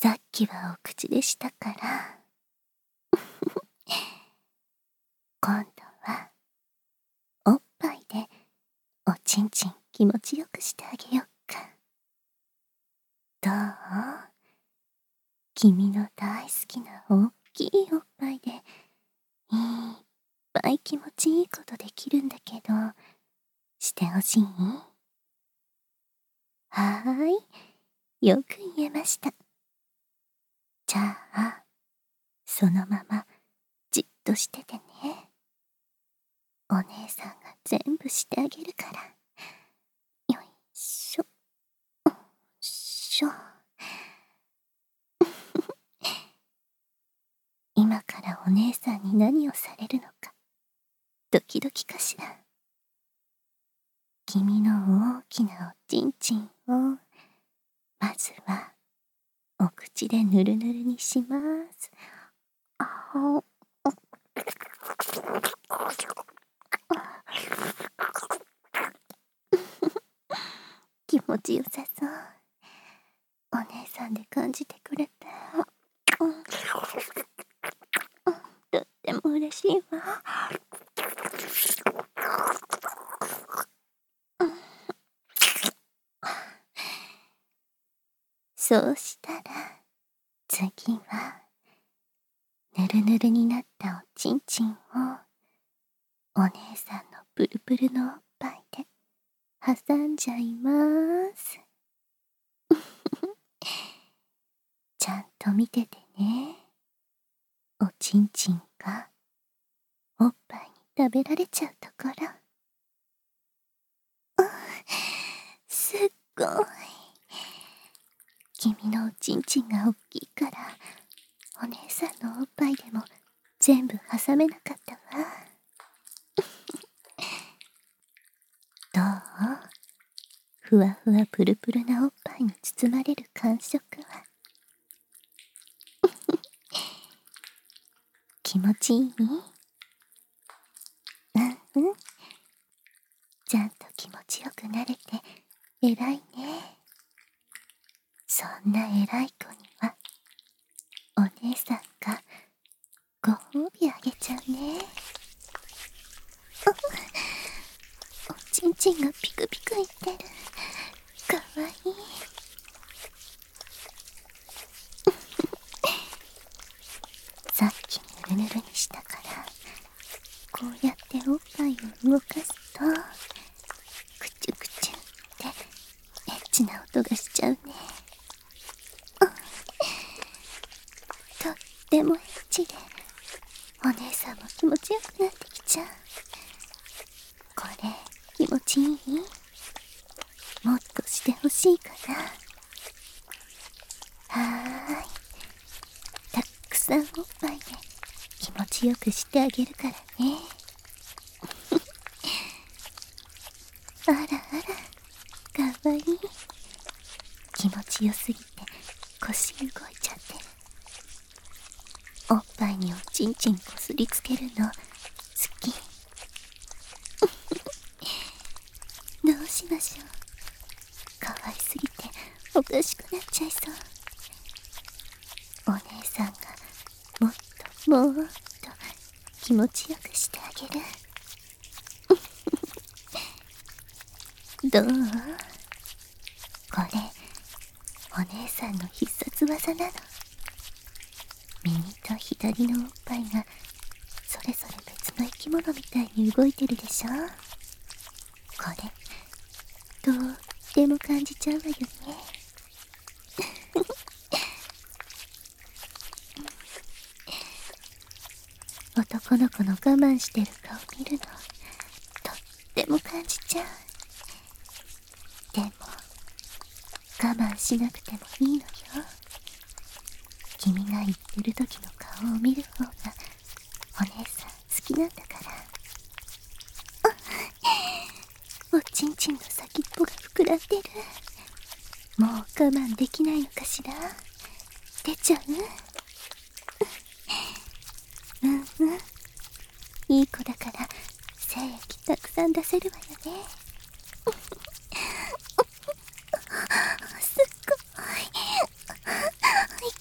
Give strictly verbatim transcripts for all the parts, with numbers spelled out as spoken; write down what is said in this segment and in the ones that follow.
さっきはお口でしたから今度はおっぱいでおちんちん気持ちよくしてあげよっか。どう？君の大好きなおっきいおっぱいでいっぱい気持ちいいことできるんだけど、してほしい？はーい、よく言えました。じゃあそのままじっとしててね。お姉さんが全部してあげるから。よいしょ、よいしょ今からお姉さんに何をされるのかドキドキかしら。君の大きなおちんちんをまずはお口でぬるぬるにします。あー気持ちよさそう。お姉さんで感じてくれて、うん、とっても嬉しいわ。そうしたら次はぬるぬるになったおちんちんをお姉さんのプルプルのおっぱいで挟んじゃいます。ちゃんと見ててね。おちんちんがおっぱいに食べられちゃうところ。うん、すっごい。君のおちんちんが大きいからお姉さんのおっぱいでも全部挟めなかったわ。どう？ふわふわプルプルなおっぱいに包まれる感触は気持ちいい？うんうん。ちゃんと気持ちよくなれて偉いね。そんな偉い子にはお姉さんがご褒美あげちゃうね。おちんちんがピクピクいってる。かわいい。さっきぬるぬるにしたからこうやっておっぱいを動かすとクチュクチュってエッチな音がしちゃうね。とってもエッチでお姉さんも気持ちよくなってきちゃう。これ気持ちいい？もっとしてほしいかな。はーい、たくさんおっぱいで気持ちよくしてあげるからね。あらあら、かわいい。気持ちよすぎて腰動いちゃってる。おっぱいにおちんちんこすりつけるの好き。どうしましょう。かわいすぎておかしくなっちゃいそう。お姉さんがもっともっと気持ちよくしてあげる。どう？これお姉さんの必殺技なの。右と左のおっぱいがそれぞれ別の生き物みたいに動いてるでしょ。これとっても感じちゃうわよね。男の子の我慢してる顔見るのとっても感じちゃう。でも我慢しなくてもいいのよ。君が言ってる時の顔を見る方がお姉さん好きなんだから。おちんちんの先っぽが膨らんでる。もう我慢できないのかしら。出ちゃう？うんうん、いい子だから精液たくさん出せるわよね。すっごい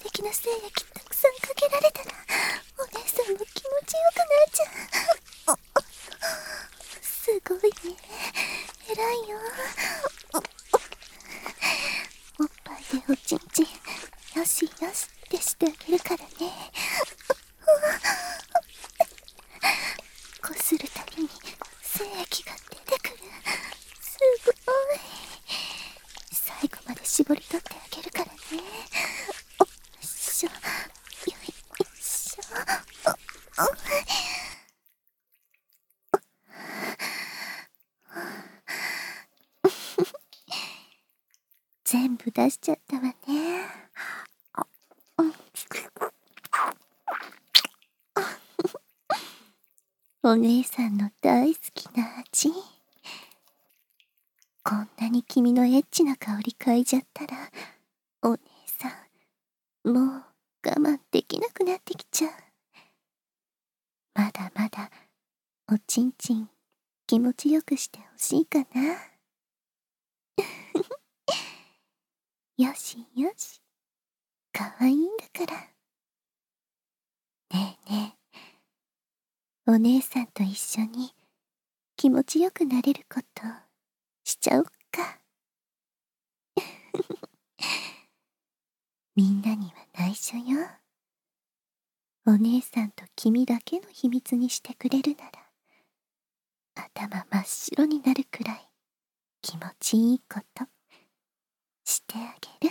敵な精液たくさんかけられたらお姉さんも気持ちよくなっちゃう。すごいね、偉いよ。おっぱいでおちんちんよしよしってしてあげるからね。こするたびに精液が出てくる。すごい。最後まで絞り取ってあげるからね。よいしょよいしょ。全部出しちゃったわね。お姉さんの大好きな味。こんなに君のエッチな香り嗅いじゃったらお姉さんもう我慢できなくなってきちゃう。まだまだおちんちん気持ちよくしてほしいかな。よしよし、かわいいんだから。ねえねえ、お姉さんと一緒に気持ちよくなれることしちゃおっか。みんなには内緒よ。お姉さんと君だけの秘密にしてくれるなら頭真っ白になるくらい気持ちいいことしてあげる。